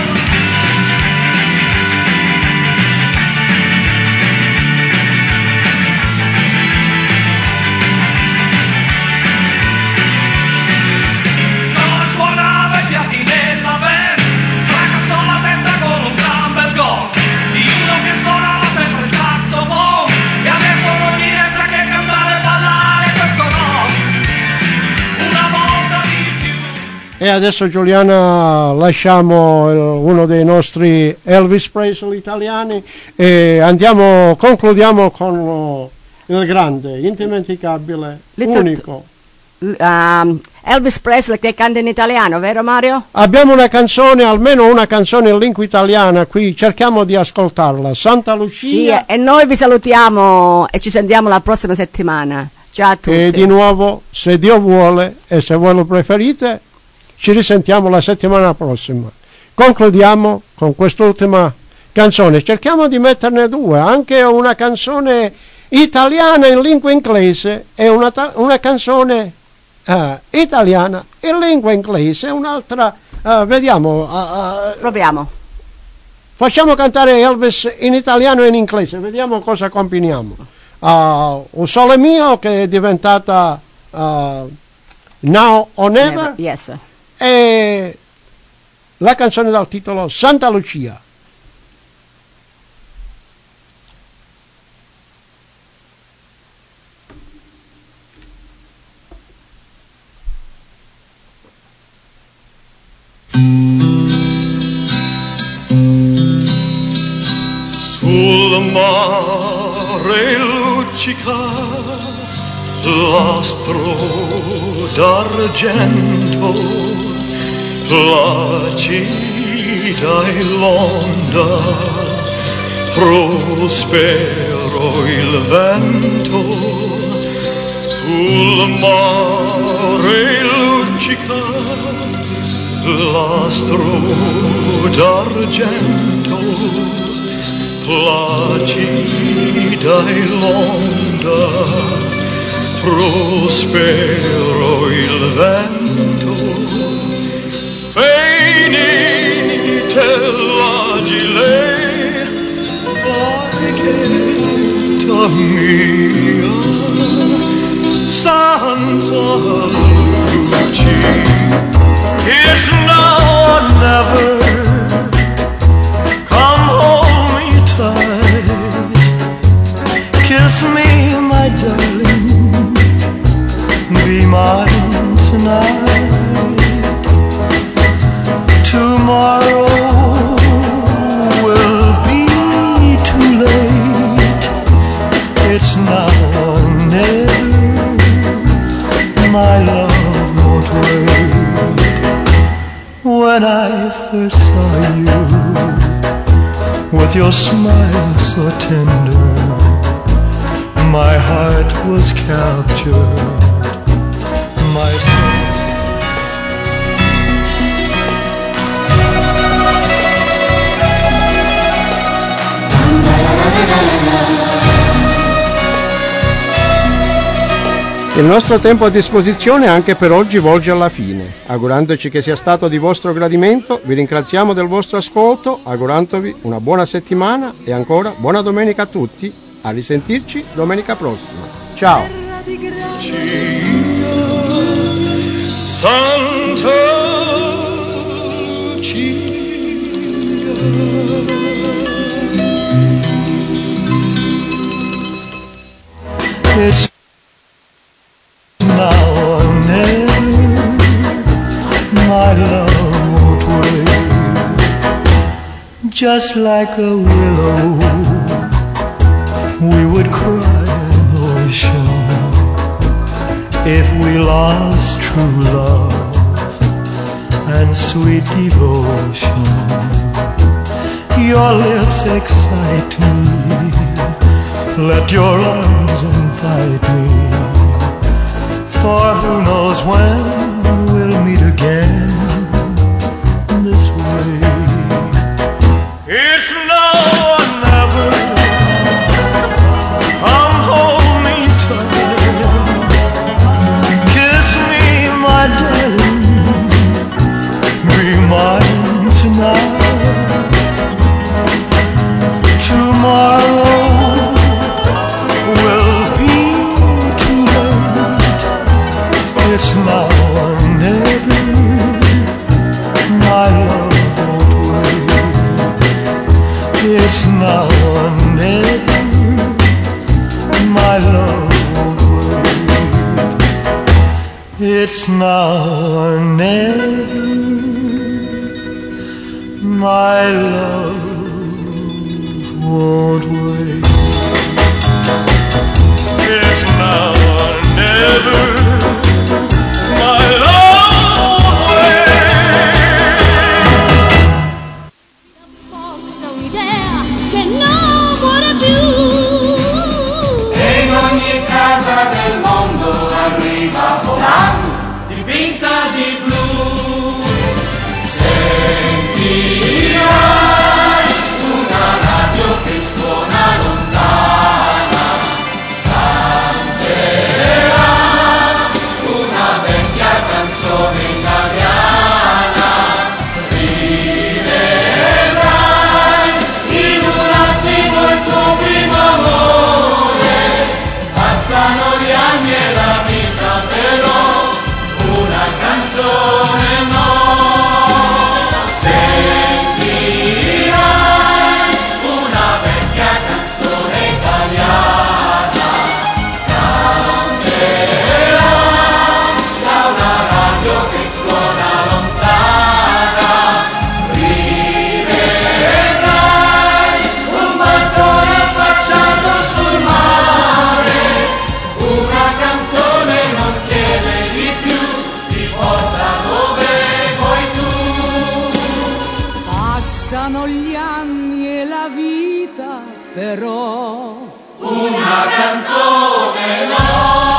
Non suonava i piatti nella van, fracassò la testa con un gran bel gol di uno che suonava sempre il saxophone. E adesso non mi resta che cantare e ballare questo rock una volta di più. E adesso, Giuliana, lasciamo eh, uno dei nostri Elvis Presley italiani e andiamo, concludiamo con oh, il grande, indimenticabile, Little unico um, Elvis Presley che canta in italiano, vero Mario? Abbiamo una canzone, almeno una canzone in lingua italiana qui, cerchiamo di ascoltarla. Santa Lucia. Sì, e noi vi salutiamo e ci sentiamo la prossima settimana. Ciao a tutti. E di nuovo, se Dio vuole e se voi lo preferite, ci risentiamo la settimana prossima. Concludiamo con quest'ultima canzone. Cerchiamo di metterne due, anche una canzone italiana in lingua inglese e una, una canzone uh, italiana in lingua inglese, un'altra, uh, vediamo. Uh, uh, Proviamo. Facciamo cantare Elvis in italiano e in inglese, vediamo cosa combiniamo. Uh, Un sole mio, che è diventata uh, Now or Never, Never. Yes. E la canzone dal titolo Santa Lucia. Sul mare luccica l'astro d'argento, placida e l'onda, prospero il vento. Sul mare luccica l'astro d'argento, placida e l'onda, prospero il vento. Venite l'agile barchetta mia, Santa Lucia. It's now or never. Kiss me, my darling, be mine tonight. Tomorrow will be too late. It's now or never, my love won't wait. When I first saw you, with your smile so tender, my heart was captured. My Il nostro tempo a disposizione anche per oggi volge alla fine. Augurandoci che sia stato di vostro gradimento, vi ringraziamo del vostro ascolto, augurandovi una buona settimana e ancora buona domenica a tutti. A risentirci domenica prossima. Ciao. Santa Lucia. It's now or never, my love won't wait. Just like a willow, we would cry an ocean if we lost true love and sweet devotion. Your lips excite me, let your arms invite me, for who knows when we'll meet again this way. It's now or never. Come hold me tight, kiss me, my darling, be mine tonight. Tomorrow will be too late. It's now or never, my love won't wait. It's now or never, my love won't wait. It's now or never, my love won't wait. It's now or never. vita, però una canzone no.